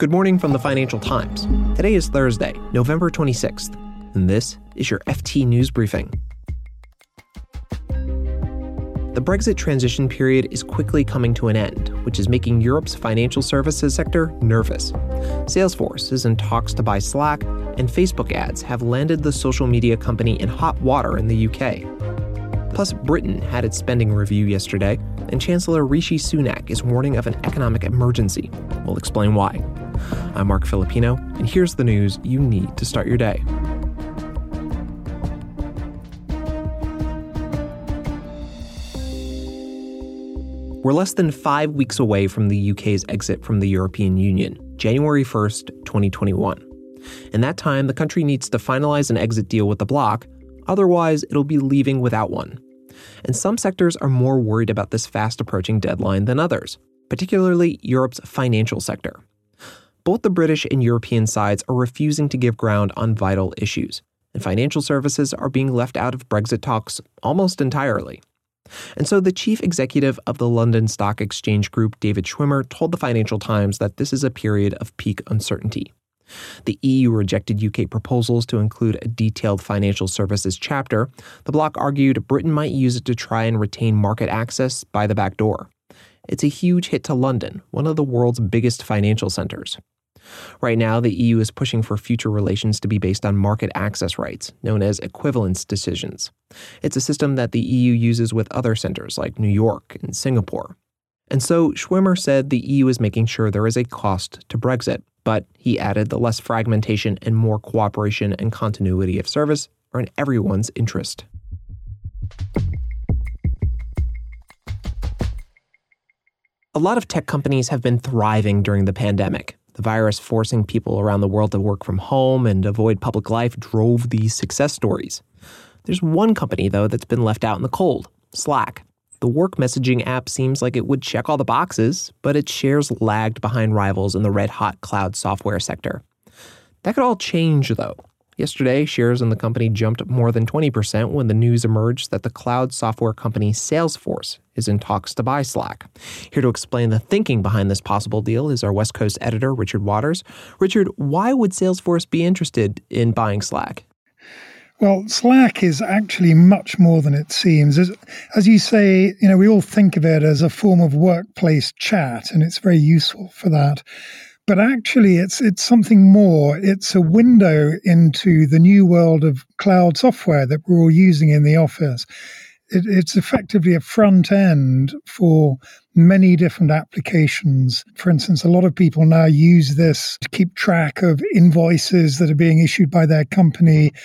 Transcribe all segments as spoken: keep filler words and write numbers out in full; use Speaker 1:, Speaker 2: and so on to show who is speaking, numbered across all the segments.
Speaker 1: Good morning from the Financial Times. Today is Thursday, November twenty-sixth, and this is your F T News Briefing. The Brexit transition period is quickly coming to an end, which is making Europe's financial services sector nervous. Salesforce is in talks to buy Slack, and Facebook ads have landed the social media company in hot water in the U K. Plus, Britain had its spending review yesterday, and Chancellor Rishi Sunak is warning of an economic emergency. We'll explain why. I'm Mark Filipino, and here's the news you need to start your day. We're less than five weeks away from the U K's exit from the European Union, January first, twenty twenty-one. In that time, the country needs to finalize an exit deal with the bloc, otherwise it'll be leaving without one. And some sectors are more worried about this fast-approaching deadline than others, particularly Europe's financial sector. Both the British and European sides are refusing to give ground on vital issues, and financial services are being left out of Brexit talks almost entirely. And so the chief executive of the London Stock Exchange Group, David Schwimmer, told the Financial Times that this is a period of peak uncertainty. The E U rejected U K proposals to include a detailed financial services chapter. The bloc argued Britain might use it to try and retain market access by the back door. It's a huge hit to London, one of the world's biggest financial centers. Right now, the E U is pushing for future relations to be based on market access rights, known as equivalence decisions. It's a system that the E U uses with other centers like New York and Singapore. And so Schwimmer said the E U is making sure there is a cost to Brexit, but he added the less fragmentation and more cooperation and continuity of service are in everyone's interest. A lot of tech companies have been thriving during the pandemic. The virus forcing people around the world to work from home and avoid public life drove these success stories. There's one company, though, that's been left out in the cold, Slack. The work messaging app seems like it would check all the boxes, but its shares lagged behind rivals in the red-hot cloud software sector. That could all change, though. Yesterday, shares in the company jumped more than twenty percent when the news emerged that the cloud software company Salesforce is in talks to buy Slack. Here to explain the thinking behind this possible deal is our West Coast editor, Richard Waters. Richard, why would Salesforce be interested in buying Slack?
Speaker 2: Well, Slack is actually much more than it seems. As, as you say, you know, we all think of it as a form of workplace chat, and it's very useful for that. But actually, it's it's something more. It's a window into the new world of cloud software that we're all using in the office. It, it's effectively a front end for many different applications. For instance, a lot of people now use this to keep track of invoices that are being issued by their company,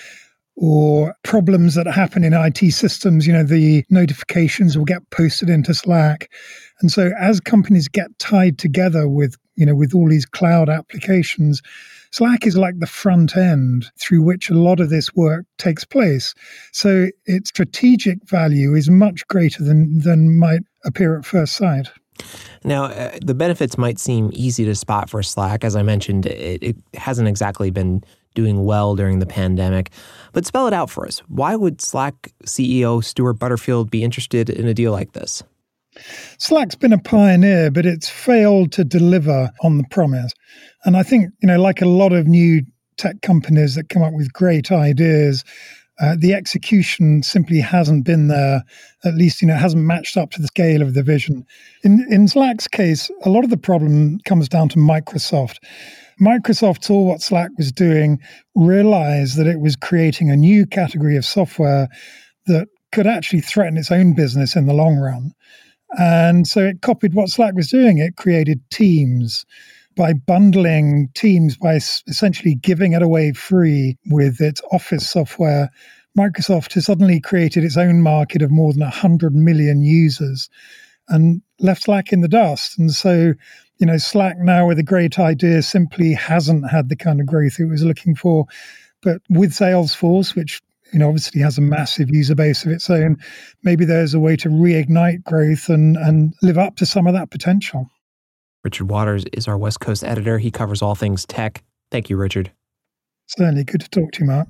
Speaker 2: or problems that happen in I T systems. You know, the notifications will get posted into Slack. And so as companies get tied together with, you know, with all these cloud applications, Slack is like the front end through which a lot of this work takes place. So its strategic value is much greater than, than might appear at first sight.
Speaker 1: Now, uh, the benefits might seem easy to spot for Slack. As I mentioned, it, it hasn't exactly been doing well during the pandemic. But spell it out for us. Why would Slack C E O Stuart Butterfield be interested in a deal like this?
Speaker 2: Slack's been a pioneer, but it's failed to deliver on the promise. And I think, you know, like a lot of new tech companies that come up with great ideas, uh, the execution simply hasn't been there. At least, you know, it hasn't matched up to the scale of the vision. In, in Slack's case, a lot of the problem comes down to Microsoft. Microsoft saw what Slack was doing, realized that it was creating a new category of software that could actually threaten its own business in the long run. And so it copied what Slack was doing. It created Teams by bundling Teams, by essentially giving it away free with its Office software. Microsoft has suddenly created its own market of more than one hundred million users and left Slack in the dust. And so, you know, Slack now with a great idea simply hasn't had the kind of growth it was looking for. But with Salesforce, which, you know, obviously has a massive user base of its own, maybe there's a way to reignite growth and, and live up to some of that potential.
Speaker 1: Richard Waters is our West Coast editor. He covers all things tech. Thank you, Richard.
Speaker 2: Certainly. Good to talk to you, Mark.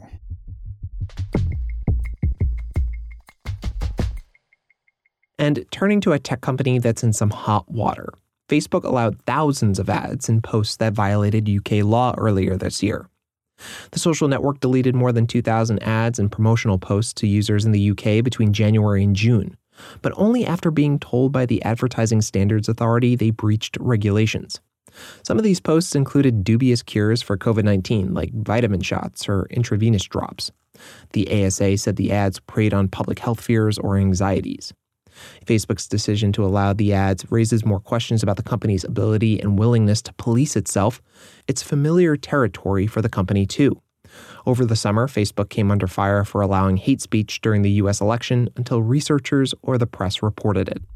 Speaker 1: And turning to a tech company that's in some hot water. Facebook allowed thousands of ads in posts that violated U K law earlier this year. The social network deleted more than two thousand ads and promotional posts to users in the U K between January and June, but only after being told by the Advertising Standards Authority they breached regulations. Some of these posts included dubious cures for covid nineteen, like vitamin shots or intravenous drops. The A S A said the ads preyed on public health fears or anxieties. Facebook's decision to allow the ads raises more questions about the company's ability and willingness to police itself. It's familiar territory for the company, too. Over the summer, Facebook came under fire for allowing hate speech during the U S election until researchers or the press reported it.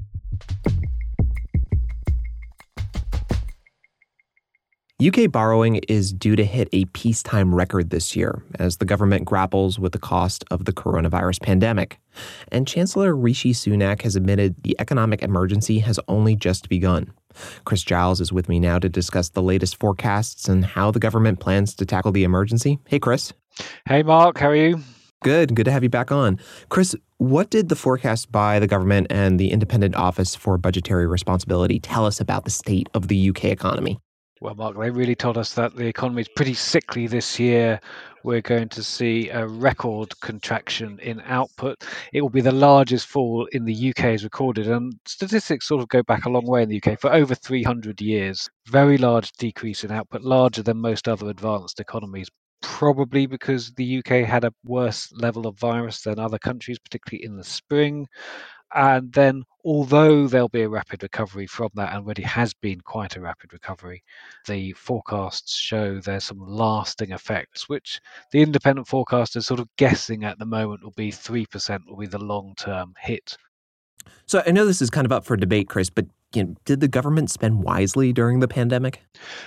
Speaker 1: U K borrowing is due to hit a peacetime record this year as the government grapples with the cost of the coronavirus pandemic. And Chancellor Rishi Sunak has admitted the economic emergency has only just begun. Chris Giles is with me now to discuss the latest forecasts and how the government plans to tackle the emergency. Hey, Chris.
Speaker 3: Hey, Mark. How are you?
Speaker 1: Good. Good to have you back on. Chris, what did the forecast by the government and the Independent Office for Budgetary Responsibility tell us about the state of the U K economy?
Speaker 3: Well, Mark, they really told us that the economy is pretty sickly this year. We're going to see a record contraction in output. It will be the largest fall in the U K as recorded. And statistics sort of go back a long way in the U K for over three hundred years. Very large decrease in output, larger than most other advanced economies, probably because the U K had a worse level of virus than other countries, particularly in the spring. And then, although there'll be a rapid recovery from that, and already has been quite a rapid recovery, the forecasts show there's some lasting effects, which the independent forecasters sort of guessing at the moment will be three percent will be the long-term hit.
Speaker 1: So I know this is kind of up for debate, Chris, but you know, did the government spend wisely during the pandemic?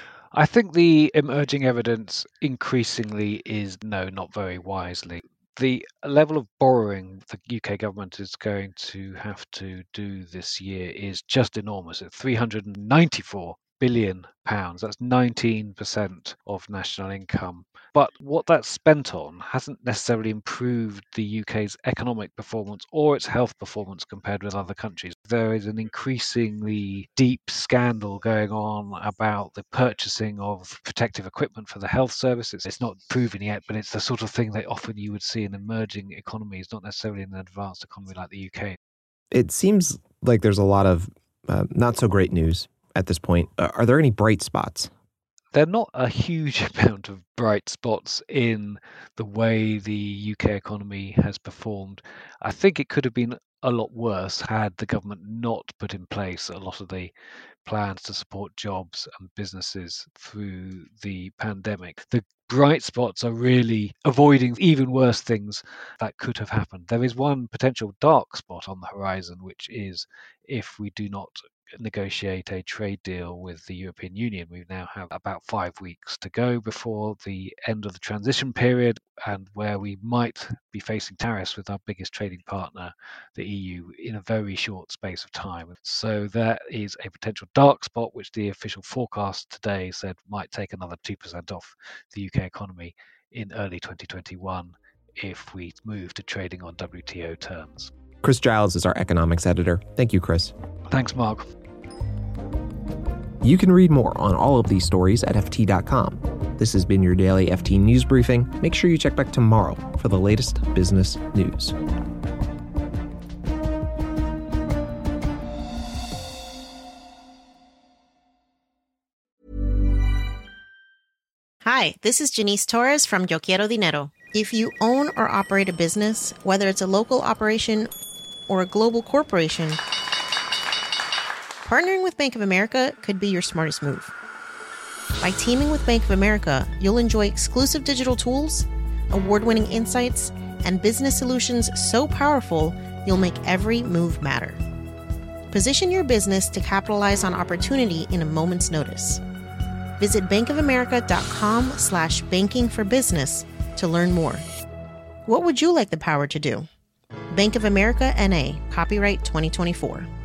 Speaker 3: I think the emerging evidence increasingly is no, not very wisely. The level of borrowing the U K government is going to have to do this year is just enormous at three hundred ninety-four billion pounds. That's nineteen percent of national income. But what that's spent on hasn't necessarily improved the U K's economic performance or its health performance compared with other countries. There is an increasingly deep scandal going on about the purchasing of protective equipment for the health services. It's not proven yet, but it's the sort of thing that often you would see in emerging economies, not necessarily in an advanced economy like the U K.
Speaker 1: It seems like there's a lot of uh, not so great news at this point. Uh, are there any bright spots?
Speaker 3: There are not a huge amount of bright spots in the way the U K economy has performed. I think it could have been a lot worse had the government not put in place a lot of the plans to support jobs and businesses through the pandemic. The bright spots are really avoiding even worse things that could have happened. There is one potential dark spot on the horizon, which is if we do not negotiate a trade deal with the European Union. We now have about five weeks to go before the end of the transition period, and where we might be facing tariffs with our biggest trading partner, the E U, in a very short space of time. So that is a potential dark spot, which the official forecast today said might take another two percent off the U K economy in early twenty twenty-one if we move to trading on W T O terms.
Speaker 1: Chris Giles is our economics editor. Thank you, Chris.
Speaker 3: Thanks, Mark.
Speaker 1: You can read more on all of these stories at F T dot com. This has been your daily F T News Briefing. Make sure you check back tomorrow for the latest business news.
Speaker 4: Hi, this is Janice Torres from Yo Quiero Dinero. If you own or operate a business, whether it's a local operation or a global corporation, partnering with Bank of America could be your smartest move. By teaming with Bank of America, you'll enjoy exclusive digital tools, award-winning insights, and business solutions so powerful, you'll make every move matter. Position your business to capitalize on opportunity in a moment's notice. Visit bankofamerica.com slash banking for business to learn more. What would you like the power to do? Bank of America N A, copyright twenty twenty-four.